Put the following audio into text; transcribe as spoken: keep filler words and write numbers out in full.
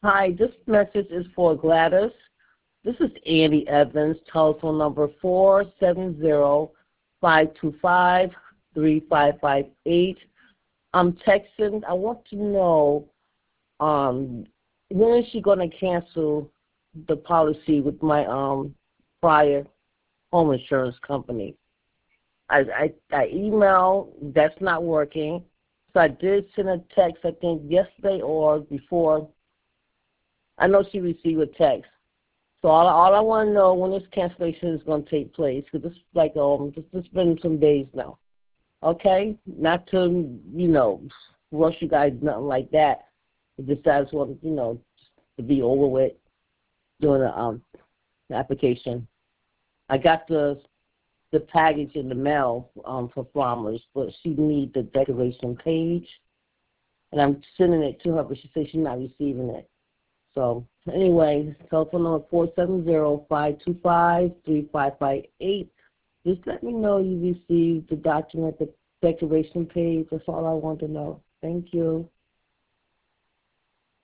Hi, this message is for Gladys. This is Annie Evans, telephone number four seven zero, five two five, three five five eight. I'm texting. I want to know um, when is she going to cancel the policy with my um, prior home insurance company? I, I, I email, that's not working. So I did send a text, I think, yesterday or before. I know she received a text. So all, all I want to know when this cancellation is going to take place, because it's like um, it's, it's been some days now. Okay, not to you know rush you guys, nothing like that. I just I just want you know to be over with doing the um the application. I got the the package in the mail um for farmers, but she needs the declaration page, and I'm sending it to her, but she says she's not receiving it. So anyway, telephone number four seven zero, five two five, three five five eight. Just let me know you received the document, the declaration page. That's all I want to know. Thank you.